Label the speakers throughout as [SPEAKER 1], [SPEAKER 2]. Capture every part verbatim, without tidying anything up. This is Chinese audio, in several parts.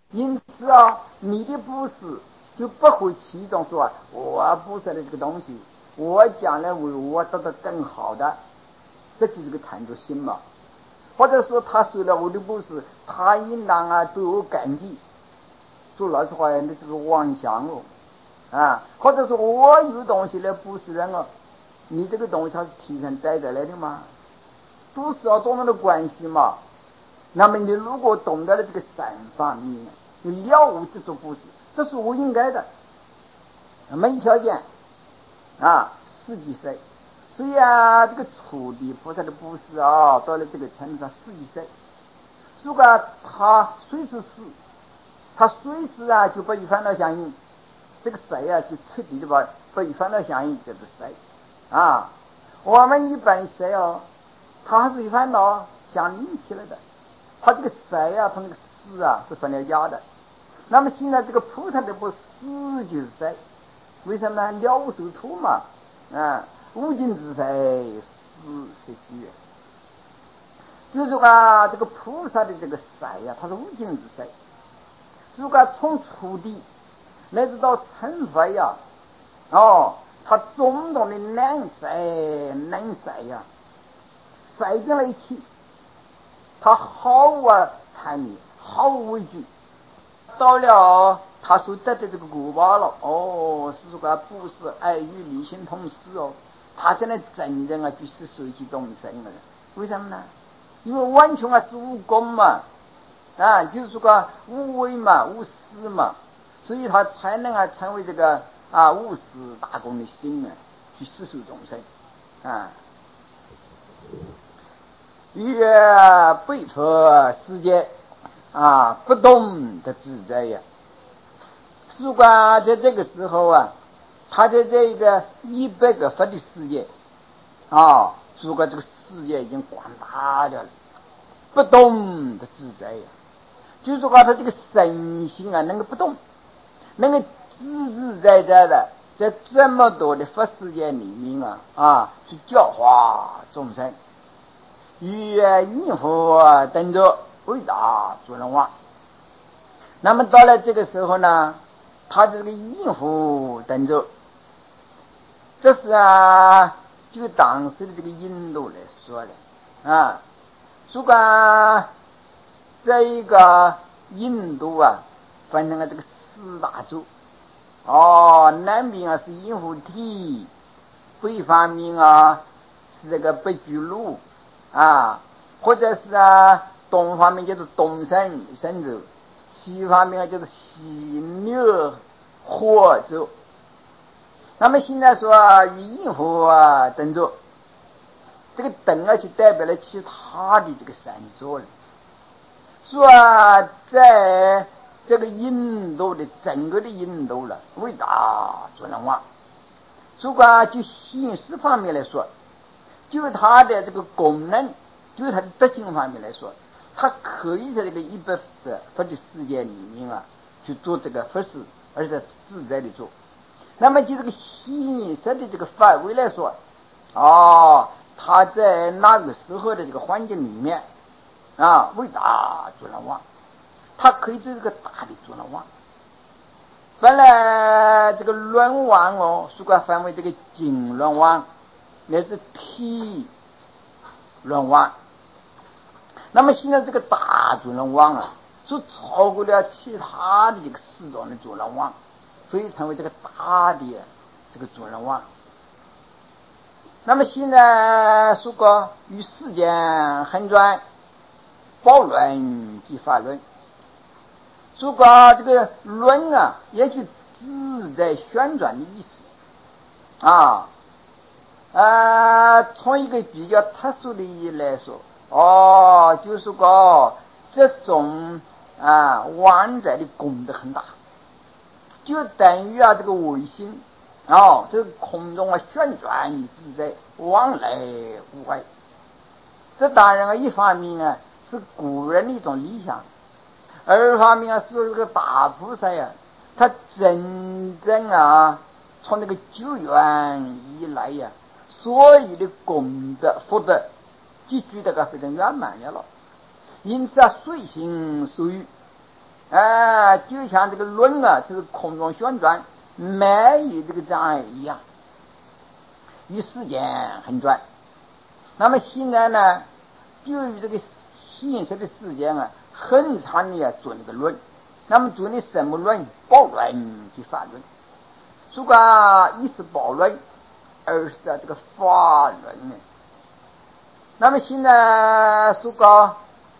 [SPEAKER 1] 因此啊，你的布施就不会起一种说啊，我布施的这个东西，我将来为我得到更好的，这就是个贪着心嘛。或者说他受了我的布施，他应当啊对我感激，说老实话，那这个妄想哦啊，或者说我有东西来布施人哦，你这个东西它是提成带得来的吗？都是要多么的关系嘛。那么你如果懂得了这个三方面，你了无这种布施，这是我应该的，没条件啊，实际上，所以啊，这个初地菩萨的布施啊，到了这个程度上，实际上，如果他随时死，他随时啊就不与烦恼相应，这个谁啊就彻底的把不与烦恼相应，这是谁啊？我们一般谁哦，他还是与烦恼相应起来的，他这个谁啊，他那个死啊是分了家的。那么现在这个菩萨的不死就是谁？为什么呢？了无所图嘛，啊，无尽之谁，死是虚。就是说啊，这个菩萨的这个谁呀、啊，他是无尽之谁。如果从初地乃至到成佛呀，哦，他种种的难塞难塞呀，塞进了一起，他毫无贪念，毫无畏惧。到了他所得的这个果报了，哦，是说不是爱与理性同时哦，他真的真正啊就是随其众生了。为什么呢？因为完全啊是无功嘛，啊，就是说无为嘛，无私嘛，所以他才能啊成为这个啊无私大功的心啊，去施受众生啊。于背脱世界啊，不动的自在呀。如果在这个时候啊，他在这个一百个佛的世界啊，如果这个世界已经广大了，不动的自在呀，就是说他这个身心啊能够不动，能够自自在在的在这么多的佛世界里面啊啊去教化众生，与应佛等着伟大主人王。那么到了这个时候呢，他这个应付等着，这是啊，就当时的这个印度来说的啊。如果这一个印度啊，分成了这个四大洲，哦，南边啊是印度提，北方面啊是这个北俱卢啊，或者是啊东方面就是东胜神州，西方面啊就是西牛火州。那么现在说与应付啊等着，这个等啊就代表了其他的这个三座了。说啊在这个印度的整个的印度了，伟大主人王。如果就形式方面来说，就它的这个功能，就它的德行方面来说，它可以在这个一百佛的世界里面啊去做这个佛事，而且自在的做。那么就这个形式的这个范围来说，哦，他在那个时候的这个环境里面啊，伟大主人王，他可以做这个大的主人王。本来这个轮王哦，如果分为这个经轮王，乃至体轮王。那么现在这个大主人王啊，就超过了其他的这个四种的主人王，所以成为这个大的这个主人王。那么现在说过与世间横转，包论及法论。如果这个轮啊，也就自在旋转的意思啊。呃，从一个比较特殊的意义来说，哦，就是说这种啊王者的功德很大，就等于啊这个卫星哦，这个空中啊旋转自在，往来无碍。这当然啊，一方面啊是古人的一种理想。二方面啊，是这个大菩萨呀，他真正啊，从那个久远以来呀，所有的功德福德，积聚的个非常圆满了。因此啊，随心所欲啊，就像这个轮啊，是空中旋转，没有这个障碍一样，与时间很转。那么现在呢，就与这个现实的时间啊，很长的啊做那个轮。那么做的什么轮？暴轮及法轮。如果一是暴轮，二是这个法轮呢。那么现在说个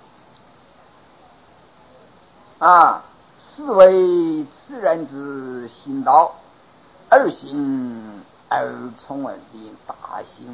[SPEAKER 1] 啊，是为此人之行道，而行而从而的大行。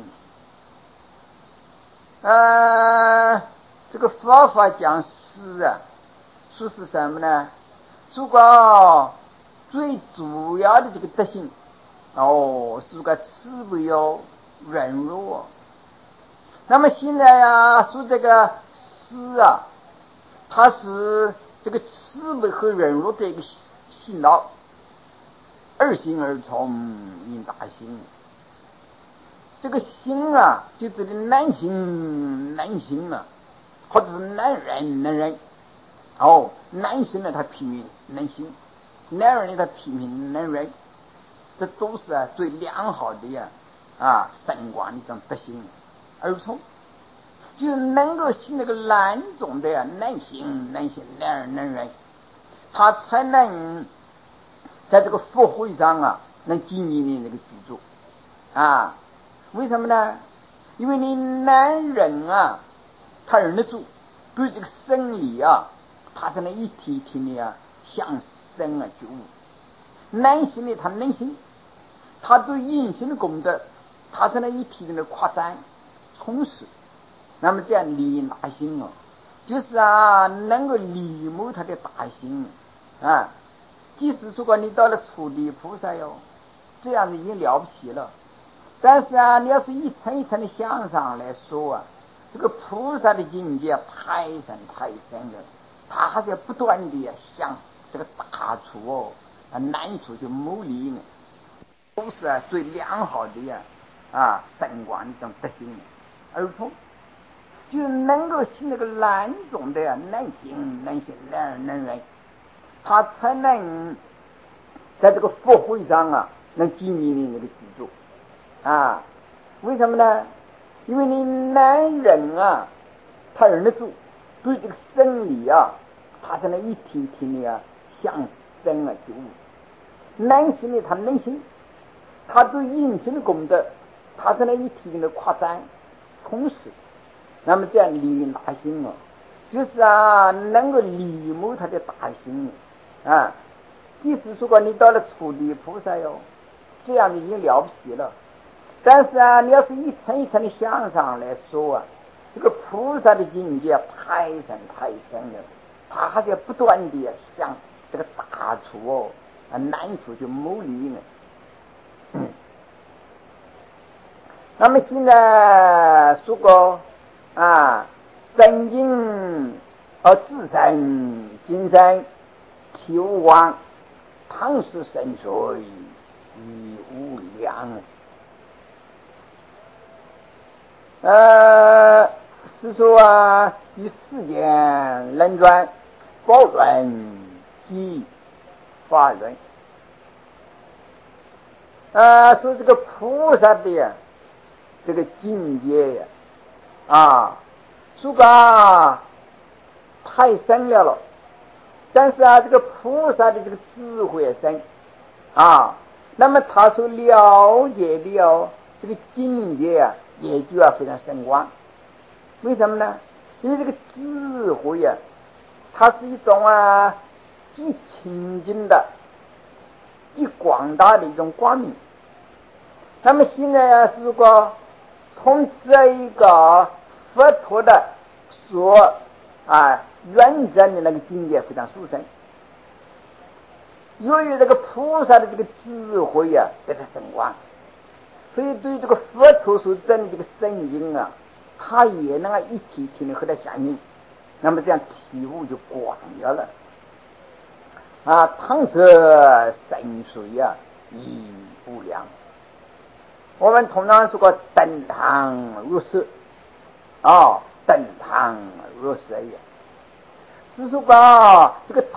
[SPEAKER 1] 呃，这个佛法讲施啊，说是什么呢？说个最主要的这个德行，哦，是个慈悲哟、忍辱哦。那么现在呀、啊，说这个施啊，它是这个慈悲和忍辱的一个行道，二行而从应大行。这个行啊，就指的难行难行了、啊，或者是难忍难忍。哦，难行呢，他拼命难行；难忍呢，他拼命难忍。这都是啊最良好的呀啊圣观的一种德行而从，就是能够行那个难种的呀难行难行难忍难忍，他才能在这个佛会上啊能经营你那个居住啊。为什么呢？因为你难忍啊，他忍得住，对这个生理啊，他才能一天一天的啊向生啊觉悟。难行的他能行，他对隐形的功德，他才能一天的扩展充实。那么这样利大行哦，就是啊能够利谋他的大行啊。即使说过你到了初地菩萨哟，这样子已经了不起了。但是啊，你要是一层一层的向上来说啊，这个菩萨的境界太深太深了，他还是要不断的向这个大处哦啊难处去谋利呢，都是啊最良好的呀啊圣观这种德行而从，就能够行那个难种的呀难行难行难忍难忍，他才能在这个佛会上啊能经营你那个居住啊。为什么呢？因为你难忍啊，他忍得住，对这个生理啊，他才能一天一天的啊向生啊觉悟。难行的他能行，他对隐形的功德，他才能一天天的扩展充实。那么这样利大行啊，就是啊能够利谋他的大行啊。即使说过你到了初地菩萨哟，这样已经了不起了。但是啊，你要是一层一层的向上来说啊，这个菩萨的境界太深太深了，他还是要不断的向这个大处哦啊难处去谋利呢。嗯、那么现在说过啊，神经而自身精神体无光，汤是神水已无量。呃，是说啊，与世间轮转，宝轮及法轮。呃，说这个菩萨的这个境界呀，啊，说个太深了了。但是啊，这个菩萨的这个智慧深啊，那么他所了解的哦，这个境界啊，也就要非常深广。为什么呢？因为这个智慧啊，它是一种啊既清净的、既广大的一种光明。那么现在啊，如果从这一个佛陀的所啊原则的那个境界非常殊胜，由于这个菩萨的这个智慧啊非常深广，所以对这个佛陀所证的这个圣经啊，他也能够一体一体的和他相应，那么这样体悟就广了了啊。汤色深水啊，亦无量。我们通常说过登堂入室哦，登堂入室也是说过这个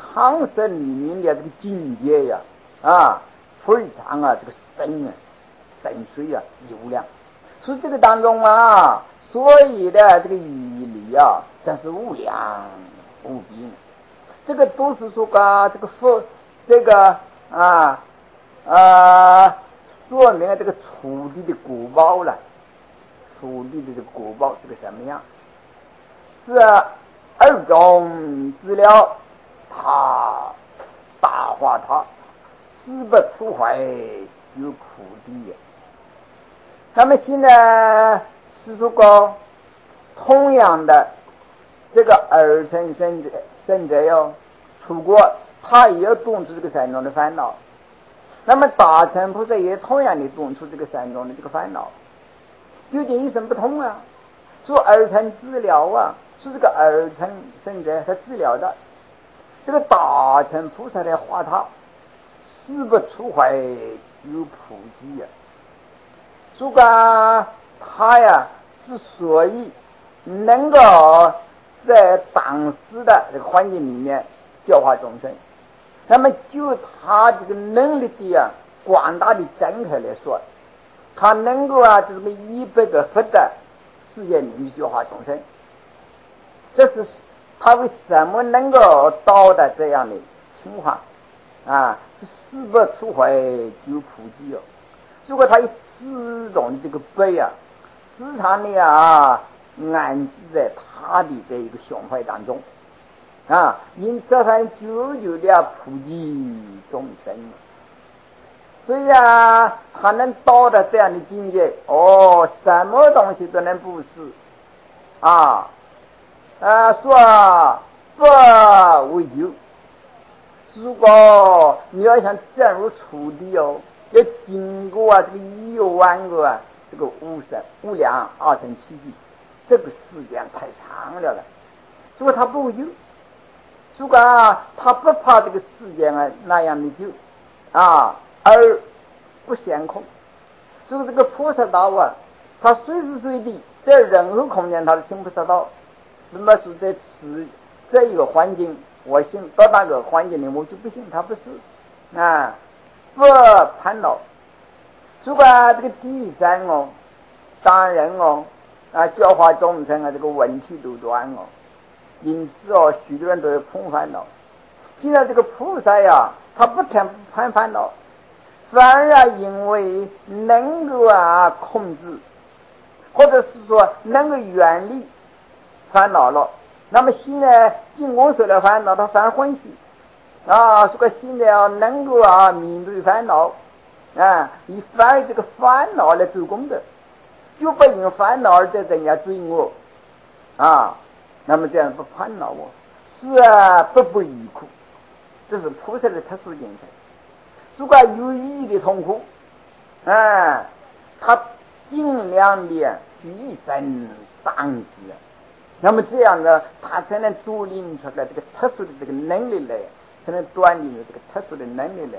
[SPEAKER 1] 苍生里面的这个境界呀，啊，非常啊这个深啊，深邃啊，悠亮。所以这个当中啊，所有的这个义理啊，真是无量无边。这个都是说啊，这个佛这个啊啊，说明了这个土地的果报了。土地的这个果报是个什么样？是二种资料，他大化他，死不出怀有苦地。那么现在是说过，同样的这个二乘圣者圣者哟，出国他也要动出这个三种的烦恼。那么大乘菩萨也同样的动出这个三种的这个烦恼。究竟有什么不同啊？说二乘治疗啊，是这个二乘圣者他治疗的，这个大乘菩萨来化他，死不出怀有菩提呀。说个他呀，之所以能够在当时的这个环境里面教化众生，那么就他这个能力的啊广大的展开来说，他能够啊这个一百个佛的世界里面教化众生，这是他为什么能够到达这样的情况啊？是死不出怀就普及哦。如果他有四种这个悲啊，时常的啊安置在他的这一个胸怀当中啊，因这番久久的普及众生。所以啊，他能到达这样的境界，哦，什么东西都能布施啊，啊，说不为求。如果你要想正入处地哦，要经过啊这个一万个啊这个无生无量二乘七际，这个时间太长了了。如果他不为求，如果啊他不怕这个时间啊那样的久啊，而不显空，所以这个菩萨道啊，他随时随地在任何空间他都听菩萨道。那么是在此这一个环境，我信到那个环境里我就不信他不是啊，不攀恼。如果这个第三哦，当然哦啊教化众生啊这个问题都断哦，因此哦许多人都有碰烦恼。现在这个菩萨呀，他不谈不攀烦恼，反而啊因为能够啊控制，或者是说能够远离烦恼了，那么心呢进攻受了烦恼，他反而欢喜啊，这个心呢能够啊面对烦恼啊，以反而这个烦恼来做功德，就不因烦恼而在增加罪恶啊，那么这样不烦恼哦，是啊不不依苦，这是菩萨的特殊精神。如果有意义的痛苦啊，他尽量的去一生当机，那么这样呢，他才能独领出来这个特殊的这个能力来，才能锻炼这个特殊的能力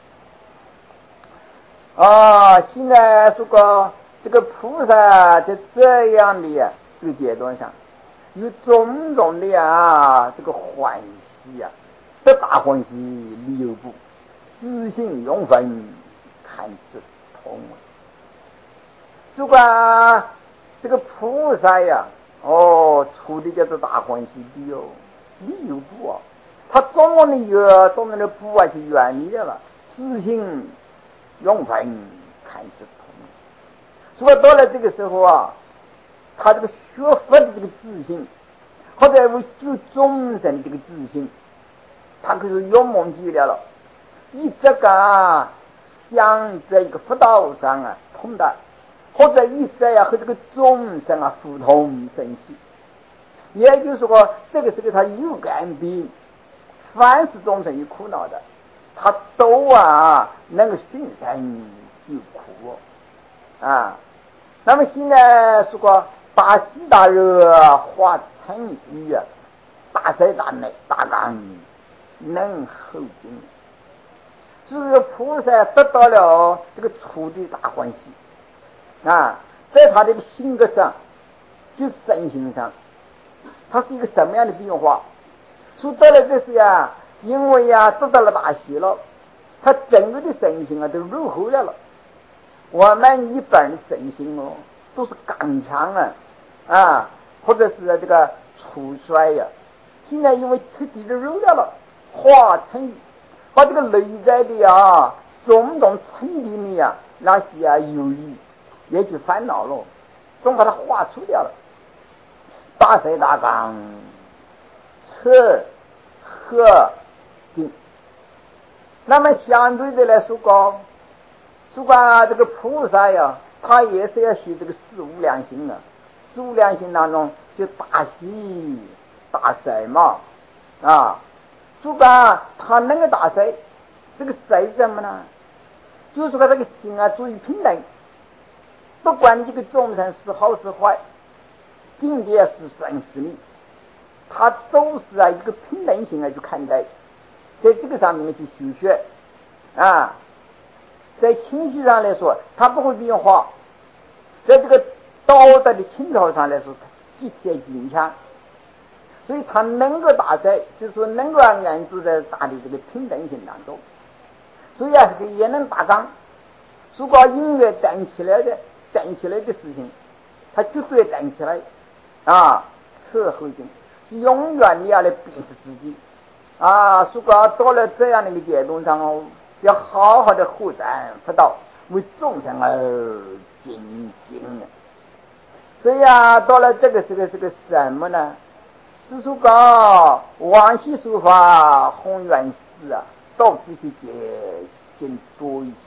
[SPEAKER 1] 来。啊，现在说过这个菩萨在这样的呀这个阶段上，有种种的啊这个欢喜呀、啊，这大欢喜理由不，自信永分看之通。如果这个菩萨呀，哦，出的叫做大欢喜的哦，理由不啊，他总往的有总往的不啊，就远离了，自信永分看之通。如果到了这个时候啊，他这个学佛的这个自信，或者为救众生的这个自信，他可是勇猛极了了。以这个啊，想在一个佛道上啊通达，或者以这呀和这个众生啊互通生息，也就是说，这个时候他有感比，凡是众生有苦恼的，他都啊能够寻生有苦哦啊。那么现在说过大喜大热化成雨啊，大水大内大干能后进，就是菩萨得到了这个初的大欢喜啊，在他这个性格上，就是身心上，他是一个什么样的变化？说得了这是呀， 因为呀、啊、得到了大喜了，他整个的身心啊都入后来了。我们一般的身心哦都是刚强啊啊，或者是这个粗衰呀、啊，现在因为彻底的入掉了，化成把这个内在的啊种种沉淀的呀那些啊忧郁也就烦恼了，总把它化除掉了。大水大纲赤和静，那么相对的来说高说过这个菩萨呀，他也是要学这个四无量心啊。四无量心当中就大喜大舍嘛啊，说过他能够大舍，这个舍是什么呢？就是说这个心啊注意平等，不管这个众生是好是坏，境界是顺是逆，他都是啊一个平等心啊去看待，在这个上面去修学啊。在情绪上来说，他不会变化；在这个道德的情操上来说，极其坚强。所以他能够大在，就是说能够安住在大的这个平等性当中。所以啊，这个也能大纲。如果音乐带起来的、带起来的事情，他绝对带起来啊，此后劲是永远你要来辨识自己啊。如果到了这样的一个阶段上哦，要好好的护展佛道，为众生而精进。所以啊，到了这个这个这个什么呢？是说高往昔说法宏愿事啊，到此去结尽多一些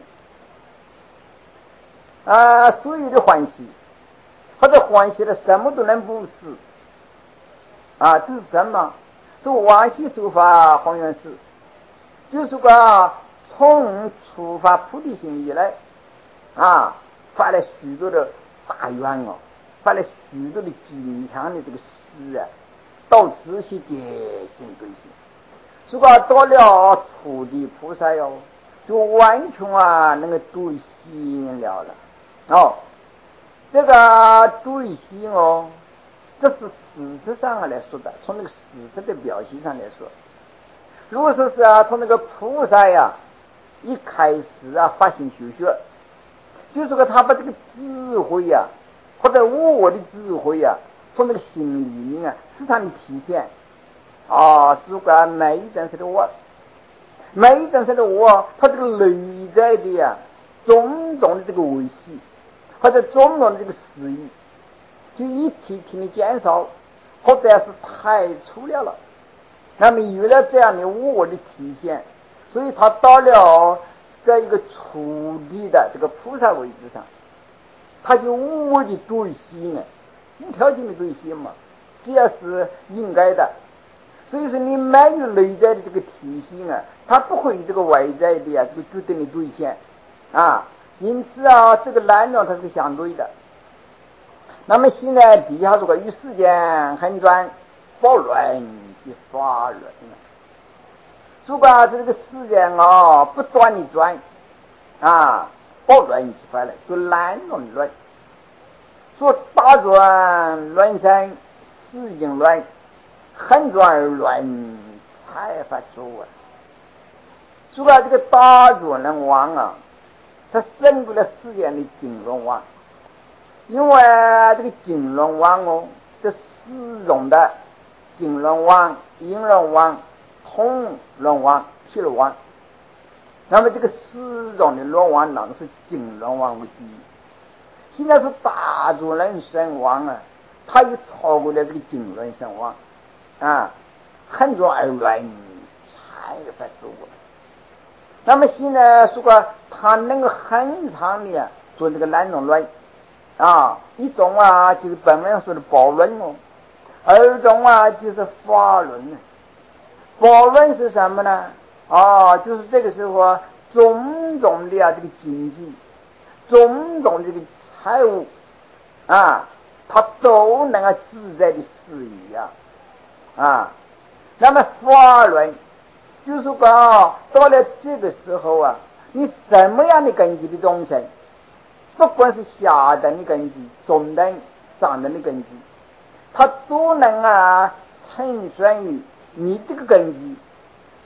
[SPEAKER 1] 啊，所有的欢喜，或者欢喜的什么都能不是啊，这是什么？说往昔说法宏愿事，就是个从出发菩提心以来啊，发了许多的大愿哦，发了许多的坚强的这个誓啊，到此去结尽对心。如果到了初地菩萨哟，就完全啊能够兑现了了哦。这个兑现哦，这是事实上来说的，从那个事实的表现上来说。如果说是啊，从那个菩萨呀一开始啊发心修学，就是说他把这个智慧呀、啊，或者我的智慧呀、啊，从那个心里面啊时常的体现啊，是个每一件事的我，每一件事的我，他这个内在的呀、啊、种种的这个维系，或者种种的这个私欲，就一体体的减少，或者是太粗了了。那么有了这样的我的体现，所以他到了在一个初地的这个菩萨位置上，他就无为的兑现了，无条件的兑现嘛，这也是应该的。所以说你没有内在的这个体现啊，他不会有这个外在的呀、啊、这个决定的兑现啊。因此啊，这个难道它是相对的。那么现在底下这个与世间横转不乱的法轮，如果这个世间啊不断的转啊，不乱起来了，就乱乱乱，说大转乱生，世间乱，横转而乱，才发作啊。如果这个大转人王啊，他胜过了世间的金龙王。因为这个金龙王哦，这四种的金龙王、银龙王、铜龙王、铁龙王，那么这个四种的龙王当然是金龙王为第一。现在是大主人神王啊，他也超过了这个金轮神王啊，很多而乱才发作。那么现在说过他能够很长的做这个两种乱啊，一种啊就是本来说的宝轮哦，二种啊就是法轮。宝轮是什么呢？啊，就是这个时候啊，种种的啊这个经济，种种这个财务啊，它都能够自在的施予啊啊。那么法轮就是说啊，到了这个时候啊，你什么样的根基的众生，不管是下等的根基、中等、上等的根基，它都能啊呈现于你这个根基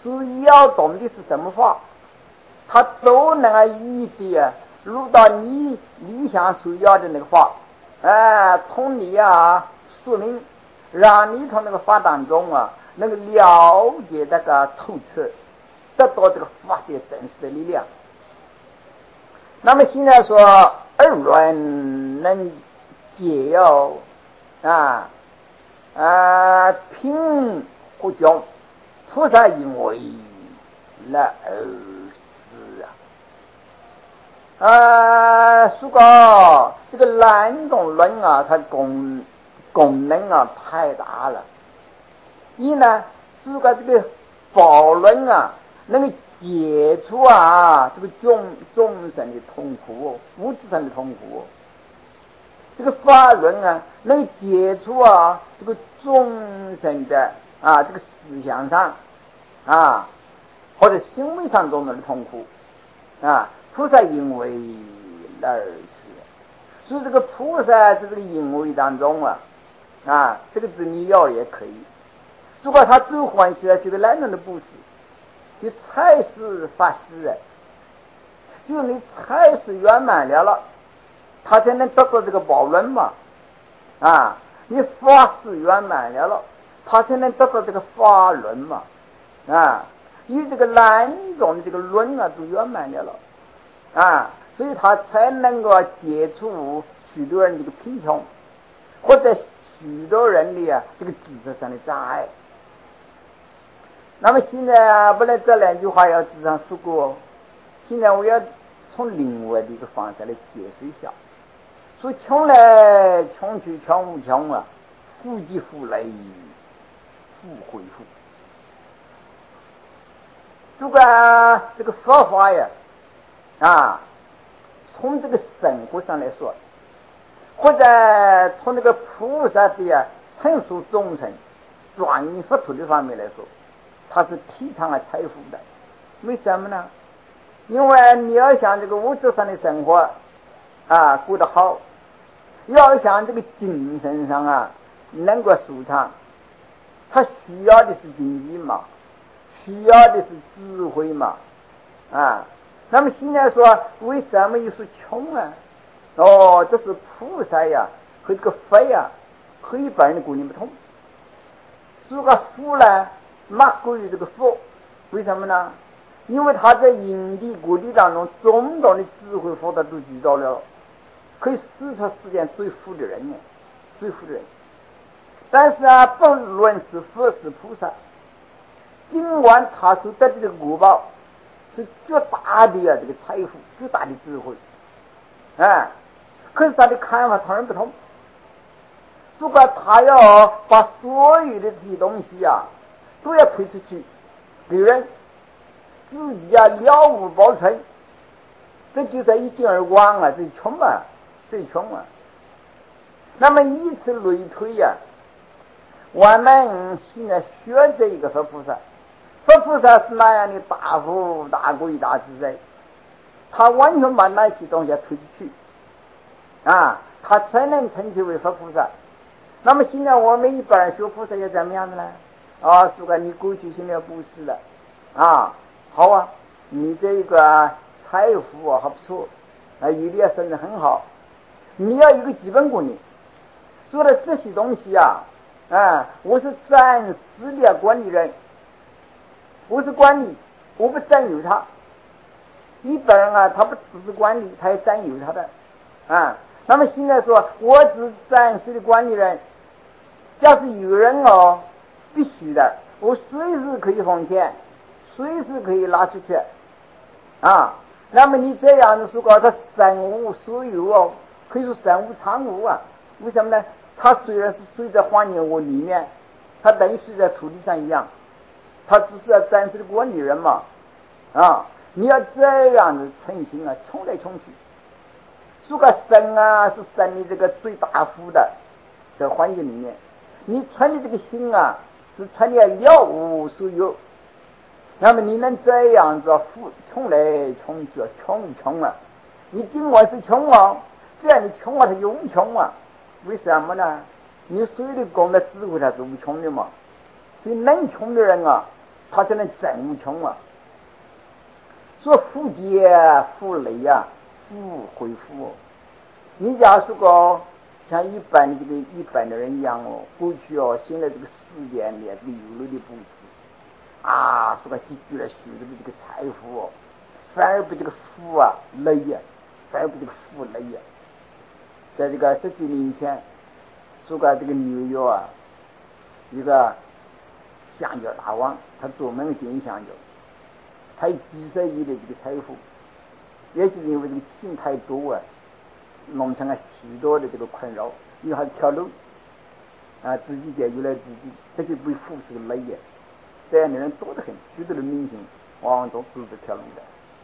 [SPEAKER 1] 所以要懂的是什么话，他都能够一一的录到你你想所要的那个话，哎，同你啊说明，让你从那个话当中啊能够了解这个透彻，得到这个法的真实的力量。那么现在说二论能解药啊啊平和讲，菩萨因为那二事啊啊，说个这个两种论啊，它功功能啊太大了。一呢，说个这个宝论啊，能够解除啊这个众众生的痛苦，物质上的痛苦。这个法论啊，能解除啊这个众生的啊这个思想上啊或者行为上中的痛苦啊。菩萨因为那儿是，所以这个菩萨在这个因为当中啊啊，这个字你要也可以。如果他最欢喜的就是男人的布施，就才是法师啊，就你才是圆满了了，他才能得到这个宝轮嘛啊！你法师圆满了了，他才能得到这个法轮嘛啊！与这个两种的这个轮啊都圆满了了啊，所以他才能够解除许多人这个贫穷，或者许多人的啊这个知识上的障碍。那么现在啊，本来这两句话要纸上说过，现在我要从另外的一个方式来解释一下。说穷来穷去穷无穷啊，富即富来，富回复。如果这个佛法呀啊，从这个生活上来说，或者从那个菩萨的啊成熟忠诚转移佛土的方面来说，它是提倡了财富的。为什么呢？因为你要想这个物质上的生活啊过得好，要想这个精神上啊能够舒畅，他需要的是经济嘛，需要的是智慧嘛啊。那么现在说为什么又是穷啊？哦，这是菩萨呀和这个佛呀和一般人的观念不同。这个富呢马过于这个佛，为什么呢？因为他在因地国地当中种种的智慧佛他都具到了，可以使出世间最富的人呢，最富的人。但是啊，不论是佛是菩萨，尽管他所得的这个果报是巨大的啊这个财富，巨大的智慧啊，可是他的看法同样不同。如果他要把所有的这些东西啊都要推出去给人，自己啊了无保存，这就在一惊而光啊，这穷啊，这穷啊。那么以此类推呀、啊，我们现在学这一个佛菩萨，佛菩萨是那样的大富大贵大自在，他完全把那些东西推出去啊，他才能称其为佛菩萨。那么现在我们一般人学菩萨要怎么样的呢？啊，说个你过去现在布施了啊，好啊，你这个财富啊还不错啊，有的生得很好，你要有个基本观念，说的这些东西啊啊，我是暂时的管理人，我是管理，我不占有他。一般人啊，他不只是管理，他也占有他的啊。那么现在说我只暂时的管理人，假使有人哦必须的，我随时可以奉献，随时可以拿出去啊。那么你这样的说告他身无所有哦，可以说身无长物啊。为什么呢？他虽然是睡在黄泥窝里面，他等于睡在土地上一样，他只是要暂时的管理人嘛啊。你要这样的存心啊，穷来穷去，如果生啊是生你这个最大福的这个环境里面，你存的这个心啊是存的了无所有，那么你能这样子富穷来穷去，穷穷啊，你尽管是穷啊，这样你穷啊他就无穷啊。为什么呢？你所有的功德智慧他是无穷的嘛，所以能穷的人啊， 他才能正穷啊。说富劫富累啊，富回复哦。你假如说像一般的这个一般的人一样哦，过去哦，现在这个世界里这个有了的不是啊，说个积聚了许多的这个财富哦，反而比这个富啊累呀，反而比这个富累呀。在这个十几年前，说个这个纽约啊，一个橡胶大王，他专门建橡胶，他有几十亿的这个财富，也就是因为这个钱太多啊，弄成了许多的这个困扰，因为他跳楼啊，自己解决了自己，这就被富是个累呀。这样的人多得很，许多的明星往往都自己跳楼的。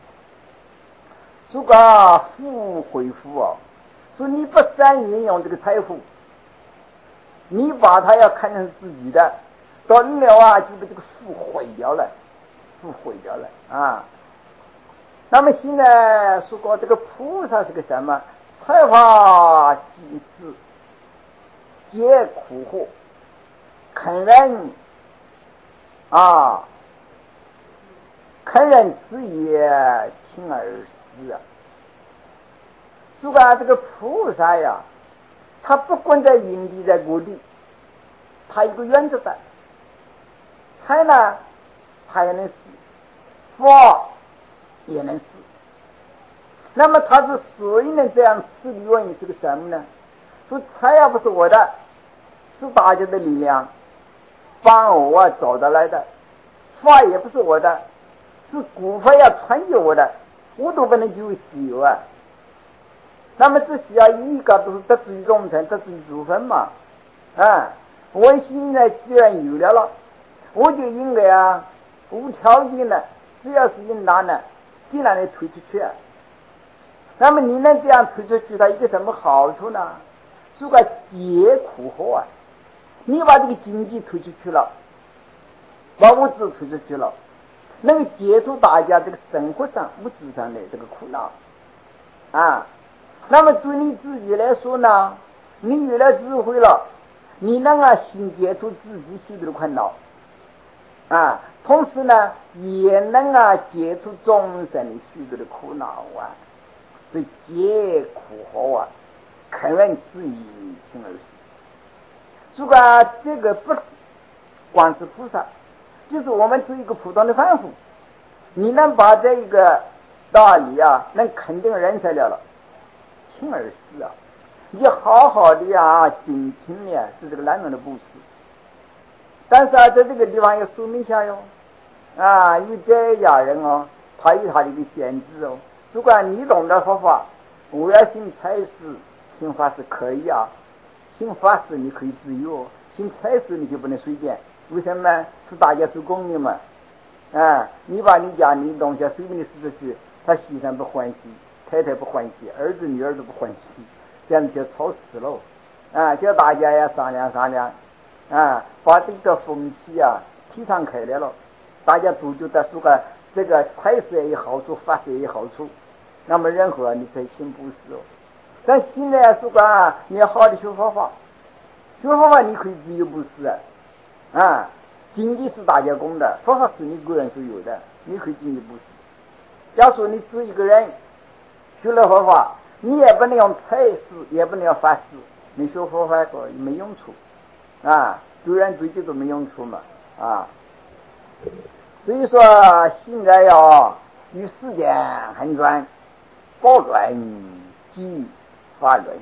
[SPEAKER 1] 如果富回复啊，说你不善运用这个财富，你把它要看成自己的，到了啊就被这个富毁掉了，富毁掉了啊。那么现在说过这个菩萨是个什么？财法济世，解苦惑，肯人啊，肯人此也，轻而思啊。如果这个菩萨呀，他不管在因地在果地，他有个原则的，财呢他也能施，福也能施。那么他之所以能这样施的原因是个什么呢？说财呀不是我的，是大家的力量帮我啊找得来的，法也不是我的，是古法要传给我的，我都不能具为私有啊。那么这需要一个都是得之于众生，得之于诸分嘛。啊，我现在既然有了了，我就应该啊无条件的，只要是应当的，尽量的推出去啊。那么你能这样推出去，它一个什么好处呢？是个解苦惑啊！你把这个经济推出去了，把物质推出去了，能够解除大家这个生活上物质上的这个苦恼啊。那么对你自己来说呢，你有了智慧了，你能啊先解除自己许多的困恼啊，同时呢也能啊解除众生许多的苦恼啊，是解苦惑啊，肯人之以轻而思。如果这个不光是菩萨，就是我们这一个普通的凡夫，你能把这一个道理啊能肯定认识了了，轻而思啊，你好好的呀尽情的是这个难能的布施。但是啊在这个地方要说明一下哟，啊有这家人哦，他有他的一个限制哦。如果你懂得佛法，我要行差事行法是可以啊，行法事你可以自由，行差事你就不能随便。为什么呢？是大家是公民嘛。啊，你把你家里东西随便的施出去，他先生不欢喜，太太不欢喜，儿子女儿都不欢喜，这样就吵死了啊！叫大家呀商量商量啊，把这个风气啊提倡开来了，大家都觉得说个这个差事也有好处，法事也有好处，那么任何你可以行布施哦。但现在说个啊，你要好的学佛法，学佛法你可以自由布施啊，啊，经济是大家供的，佛法是你个人所有的，你可以进行布施。假说你只一个人学了佛法，你也不能用差事，也不能用法事，你学佛法说没用处啊，对人对己都没用处嘛啊。所以说现在要与时间很转，保论即法论。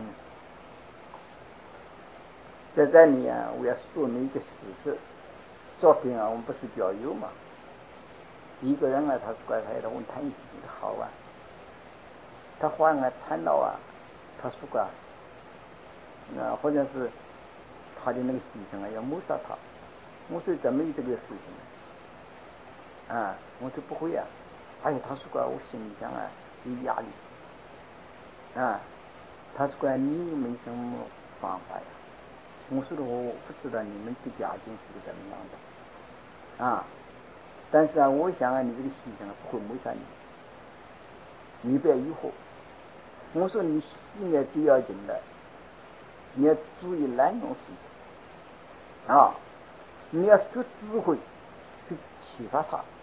[SPEAKER 1] 在这里啊，我要说明一个事实。昨天啊，我们不是交友嘛？一个人啊，他是怪他的，我谈一句好啊。他忽然啊谈到啊，他说过啊，那或者是他的那个牺牲啊，要谋杀他。我说怎么有这个事情啊？我说不会啊。而且他说过，我心里想啊有压力啊。他说过你没什么方法呀。我说的我不知道你们的家境是个怎么样的啊。但是啊，我想啊，你这个牺牲不会谋杀你，你不要疑惑。我说你现在最要紧的，你要注意两种事情啊，你要学智慧，去启发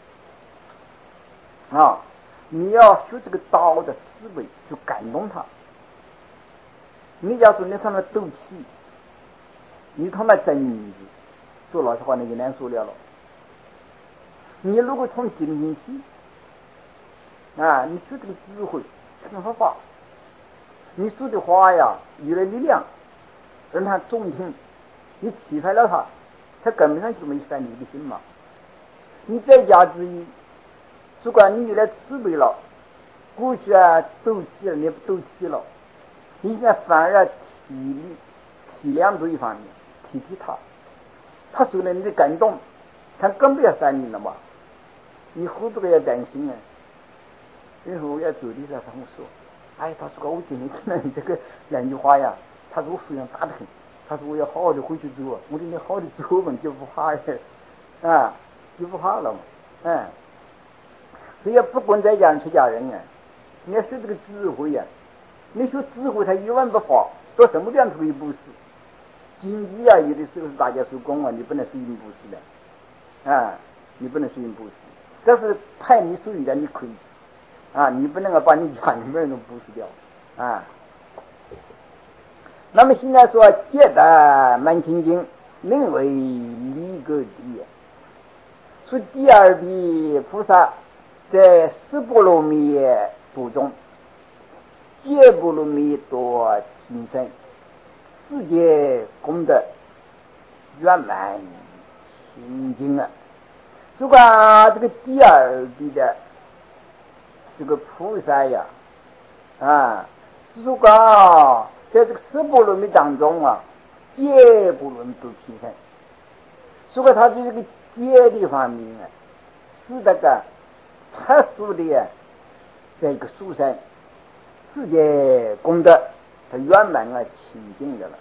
[SPEAKER 1] 他啊！你要学这个道的慈悲，就感动他。你要说你他妈斗气，你他妈真子，说老实话，那就难说了了。你如果从精进起啊，你学这个智慧，听说话，你说的话呀，有了力量，让他中听，你启发了他，他根本上就没善你的心嘛。你在家之一，如果你有了慈悲了，过去啊斗气了，你不斗气了，你现在反而体力体谅对方面，体贴他，他受了你的感动，他更不要善你了嘛。你何不要担心啊？然后我要走的时候，他跟我说：“哎，他说我今天听了你这个两句话呀，他说我思想大得很。他说我要好好的回去做。我说你好好的做嘛，就不怕呀，啊，就不怕了嘛，嗯。所以不管在家人出家人啊，你要学这个智慧呀、啊，你学智慧，他一万不花，到什么地方都可以布施。经济啊，有的时候是大家受供啊，你不能随便布施的，啊，你不能随便布施。但是派你属于的，你可以。”啊，你不能够把你家里面人都布施掉啊。那么现在说戒的蛮清净，名为离歌地，说第二地菩萨在十波罗蜜多中，戒波罗蜜多提升，世界功德圆满清净啊。如果这个第二地的这个菩萨呀，啊，如果在这个十波罗蜜当中啊，戒波罗蜜都提升。如果他对这个戒的方面啊，是那个特殊的呀，这个殊胜，世界功德，它圆满啊清净的了。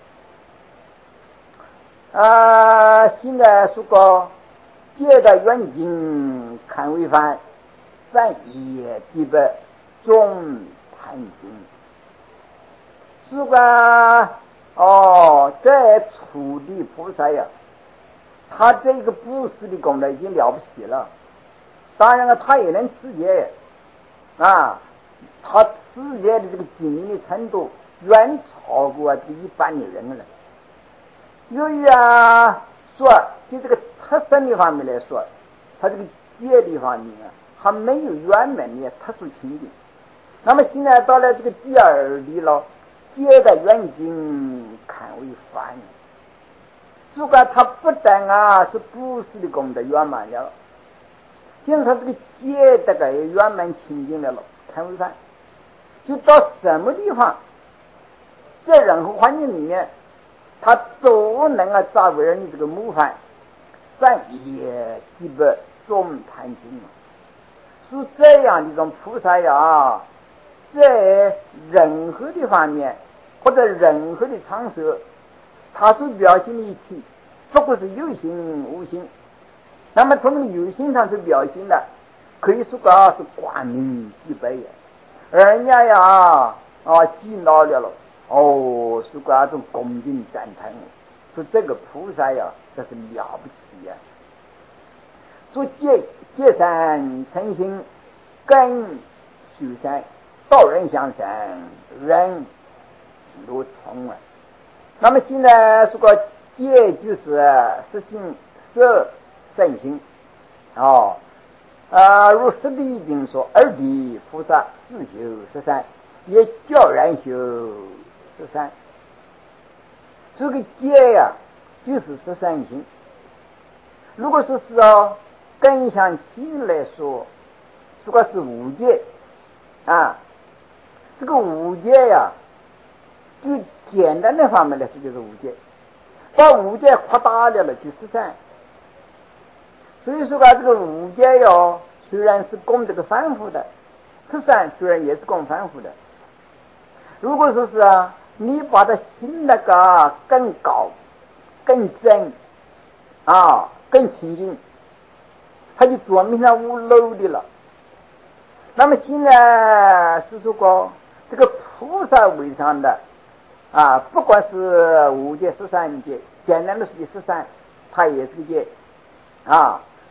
[SPEAKER 1] 啊，现在说过戒的远近看为凡。善业地不中贪心，如果哦，在处地菩萨呀，他这个布施的功德已经了不起了。当然了，他也能持戒啊，他持戒的这个精进的程度远超过这个一般的人了。由于啊，说就这个特生的方面来说，他这个戒的方面啊。他没有圆满的特殊清净，那么现在到了这个第二地了，戒的远近看为凡。如果他不但啊是布施的功德圆满了，现在他这个戒这个也圆满清净了了，看为凡，就到什么地方，在任何环境里面，他都能啊扎为你这个模范，善业即不中贪心。是这样的一种菩萨呀，在任何的方面或者任何的场所，他所表现的一切，不过是有形无形。那么从有形上所表现的，可以说啊是光明具备呀，人家呀啊见到了了，哦，是个种恭敬赞叹，说这个菩萨呀，这是了不起呀。说戒戒善诚心，根修善，道人向善，人如虫啊。那么现在说个戒就是实行摄善心哦，啊，如十地经说，二地菩萨自修十善，也教人修十善。这个戒呀、啊，就是十善行。如果说是哦。更向心来说，如果是五戒啊，这个五戒呀，就简单的方面来说就是五戒，把五戒扩大了了就十善。所以说啊，这个五戒哟，虽然是供这个凡夫的，十善虽然也是供凡夫的。如果说是啊，你把它心那个更高、更真啊、更清净。他就专门上无漏的了。那么现在是说过这个菩萨位上的啊，不管是五戒十三戒，简单的说十三，它也是个戒啊。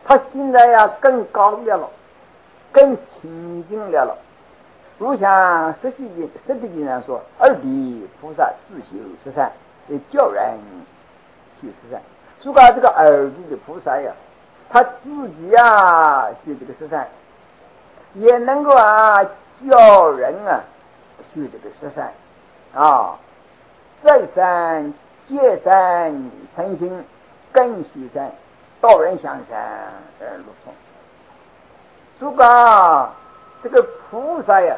[SPEAKER 1] 他现在呀更高了了，更清净了了。如像《十地经》《十地经》上说：“二地菩萨自修十善，教人修十善。”说到这个二地的菩萨呀，他自己啊修这个十善，也能够啊教人啊修这个十善啊，再善、戒善、诚心、更修善、道人向善而入从。说到这个菩萨呀，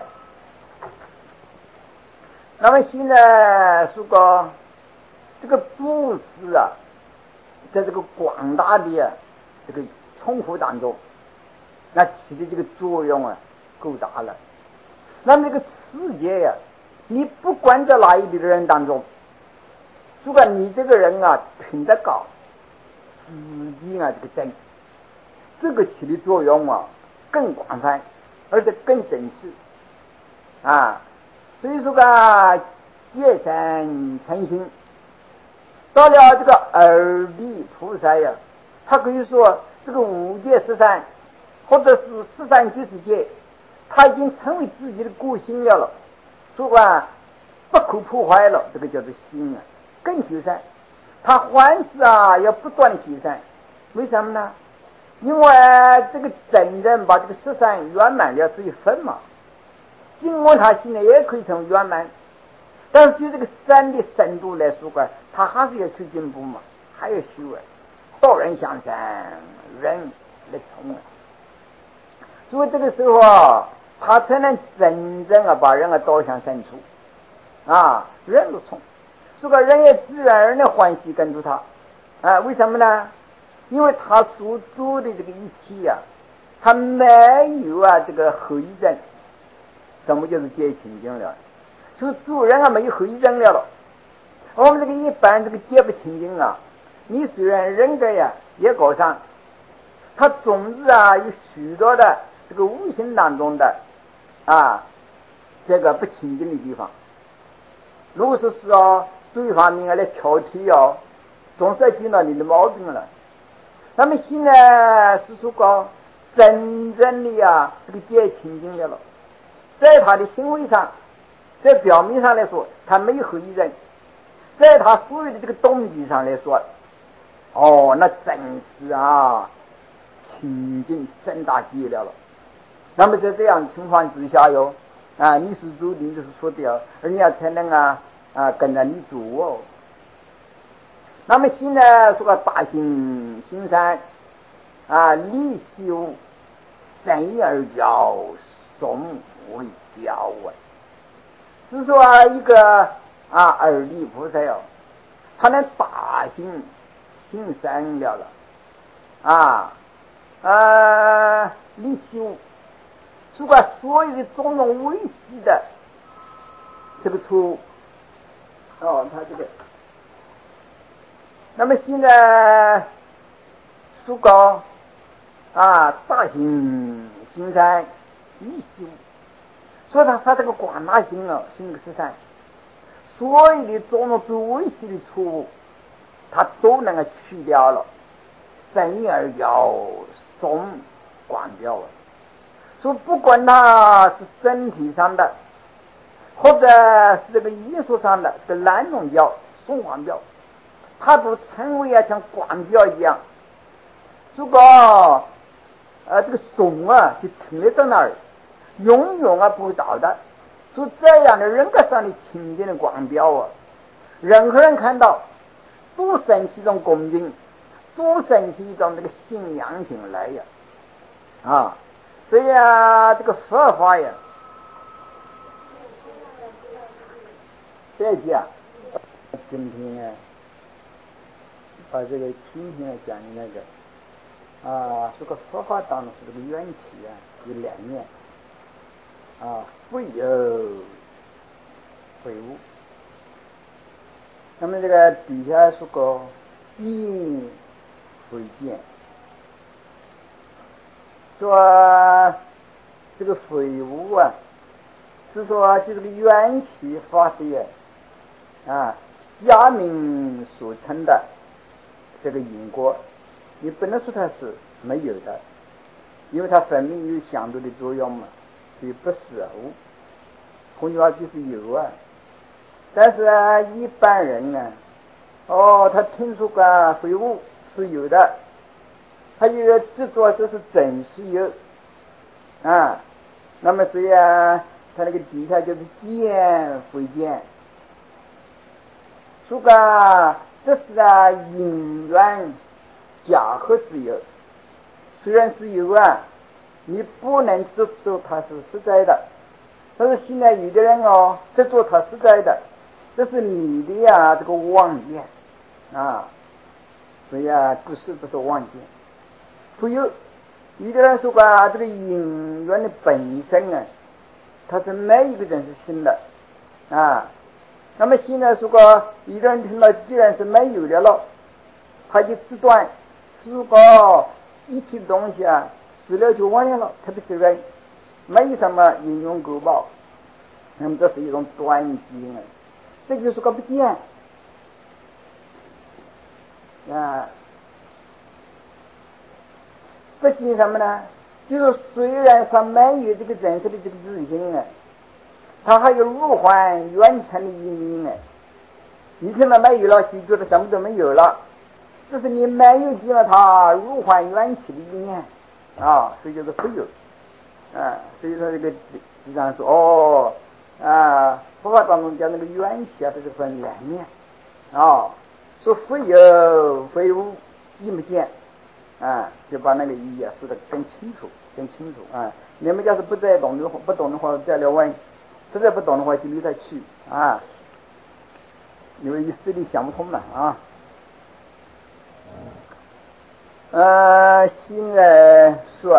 [SPEAKER 1] 那么现在说到这个布施啊，在这个广大的啊这个冲突当中，那起的这个作用啊够大了。那么这个世界呀、啊，你不管在哪一里的人当中，如果你这个人啊品德高，自己啊这个正，这个起的作用啊更广泛，而且更真实啊。所以说个戒善诚心，到了这个二地菩萨呀，他可以说这个五戒十善，或者是十善九十戒，他已经成为自己的个性了了，说啊不可破坏了，这个叫做心啊，更修善。他凡事啊要不断的修善，为什么呢？因为这个真正把这个十善圆满了只有分嘛，尽管他现在也可以成为圆满，但是就这个善的深度来说啊，他还是要去进步嘛，还要修啊，道人向善，人来从啊。所以这个时候啊，他才能真正啊把人啊导向深处啊，人都从，所以人也自然而然欢喜跟着他啊。为什么呢？因为他所做的这个一切啊，他没有啊这个后遗症。什么就是戒清净了？就是做人啊没有后遗症了了。我们这个一般这个戒不清净啊，你虽然人格呀也高尚，他总是啊有许多的这个无形当中的啊这个不清净的地方。如果说是哦对方面来挑剔哦，总是见到你的毛病了。那么现在是说高真正的呀这个戒清净了了，在他的行为上，在表面上来说他没有后遗症，在他所有的这个动机上来说，哦那真是啊清净真大极了了。那么在这样情况之下哟啊，你是注定就是说的，人家才能啊啊跟着你做哦。那么现在说个大行行善啊，立修生而教，送为教啊。是说啊一个啊二地菩萨哟，他能大行行善了了啊啊立修，如果所有的种种危险的这个错误哦，他这个。那么现在说高啊大行行善一修，所以他他这个广大行了行个十善，所有的种种最危险的错误他都能够去掉了，生而教松广掉了。所以不管他是身体上的或者是这个艺术上的这个蓝种教松广教，他都成为啊像广标一样，如果呃这个松啊就停留在那儿，永远啊不会倒的。所以这样的人格上的清净的广标啊，任何人看到都生起一种恭敬，都生起一种这个信仰性来呀啊。所以啊这个佛法呀，这一啊今天把这个今天讲的那个啊，这个佛法当中是这个缘起啊，有两面啊，会有会无。那么这个底下说个因会见，说这个会无啊，是说就这个缘起法的啊，假名所成的这个因果，你不能说它是没有的，因为它分明有相对的作用嘛，所以不实物。换句话就是有啊，但是啊，一般人呢，哦，他听说个非物是有的，他就执着这是真是有啊，那么所以啊，他那个底下就是见非见，说个这是啊因缘假合之有，虽然是有啊，你不能执着它是实在的，但是现在有的人哦，执着它实在的，这是你的呀、啊、这个妄见啊，所以啊，不是不是妄见。所以有的人说吧，这个因缘的本身啊，它是没一个人是新的啊。那么现在说过，有的人听到既然是没有的了，他就自断，如果一切东西啊死了就完了，特别是人没什么因缘果报，那么这是一种断机呢，这就是个不见啊。不见什么呢？就是虽然他没有这个真实的这个自信呢，他还有入幻缘成的因呢。你听到没有了，就觉得什么都没有了，这是你没有见了他入幻缘起的因缘啊，所以就是非有啊。所以说这个实际上说哦啊，佛法当中讲那个缘起啊，这是分两面啊，说非有非无见不见啊，就把那个意义啊说得更清楚更清楚啊。你们要是不再懂的话，不懂的话再来问，实在不懂的话就留下去啊，因为一时里想不通了啊。呃，现在说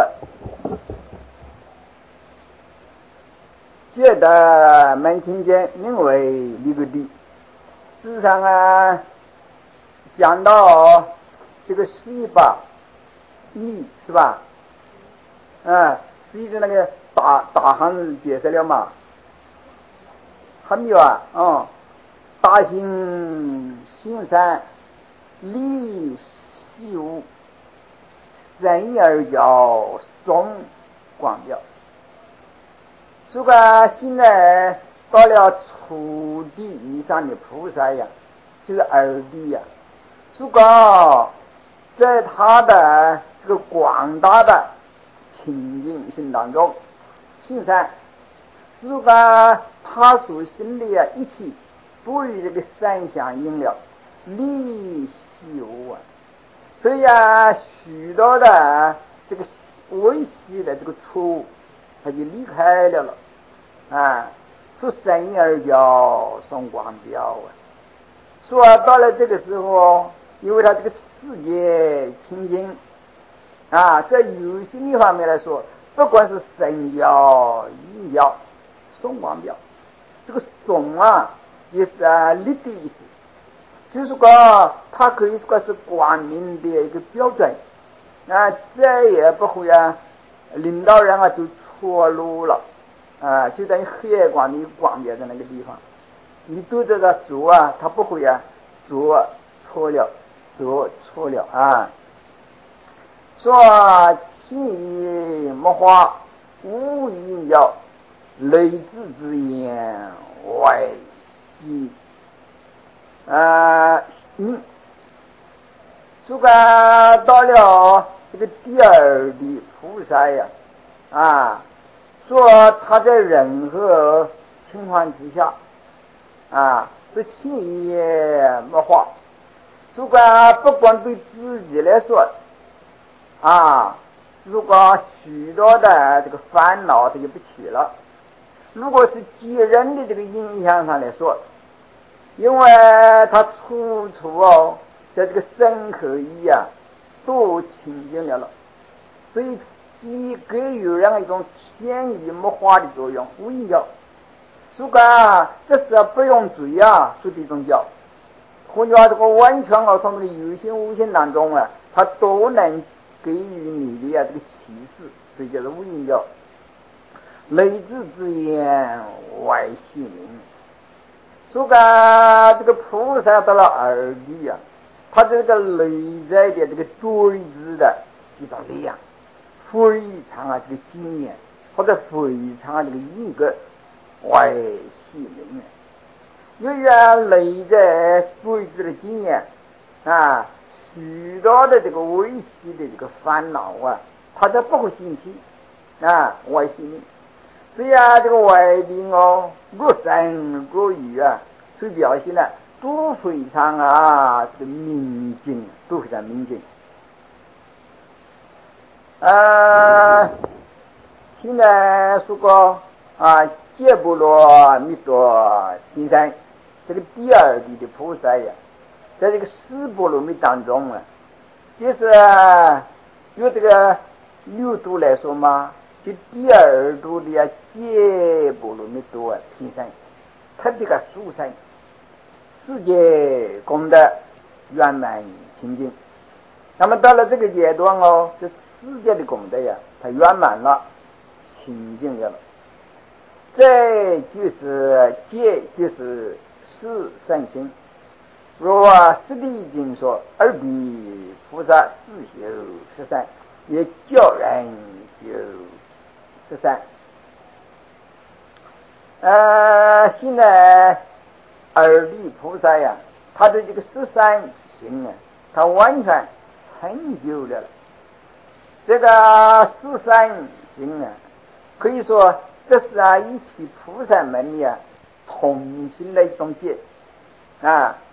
[SPEAKER 1] 觉得门清间名为离个地，事实上啊，讲到这个十一八一是吧？啊，十一的那个大大行解释了嘛？还没有啊？哦，大行行善，利细无，人而教松广表。这个现在到了初地以上的菩萨呀，就是二地呀，这个在他的这个广大的清净心当中，行善，这个他所行的呀一切不与这个善相应了，利息无啊，所以啊许多的这个微细的这个错误他就离开了了啊，说生而叫送光标啊，说到了这个时候，因为他这个世界清净啊，在有心理方面来说，不管是神教、阴教、送光标，这个送啊也是啊立的意思，就是说它可以说是光明的一个标准啊，再也不会啊领导人啊就错路了啊，就等于黑光的光点在那个地方，你对着他做啊，他不会啊做错了，做错了啊。说气莫化，无因要雷之之言外息啊，嗯，这个到了这个第二的菩萨呀啊，说他在任何情况之下啊，是气也莫化，这个不管对自己来说啊，如果许多的这个烦恼它就不起了，如果是接人的这个影响上来说，因为他处处哦在这个身口意啊都清净了了，所以既给予人一种潜移默化的作用，无因教。如果这是不用嘴啊说的一种教，换句话这个完全啊从这个有形无形当中啊，它都能给予你的呀、啊、这个启示，这就是无因教。雷之之言外显明，这个这个菩萨到了二地啊，他这个内在的这个追知的一种力量，非常啊这个经验，或者非常啊这个严格为系灵。由于啊累在鬼子的经验啊，许多的这个危险的这个烦恼啊，他都不会兴起啊外系灵。所以啊这个外病哦，若生若愈啊，所以表现呢都非常啊这个明净，都非常明净。呃，现在说过啊，揭波罗蜜多天山这个第二地的菩萨呀，在这个四波罗蜜当中啊，就是用这个六度来说嘛，就第二度的啊揭波罗蜜多啊天山，特别个殊胜，世界功德圆满清净。那么到了这个阶段哦，这世界的功德呀，它圆满了，清净了。这就是戒，就是四圣心。若实地经说，二比菩萨自修十善，也教人修十善。呃，现在二地菩萨呀，他的这个十善行啊，他完全成就了这个十善行啊，可以说这是啊一批菩萨们呀同心的一种戒啊，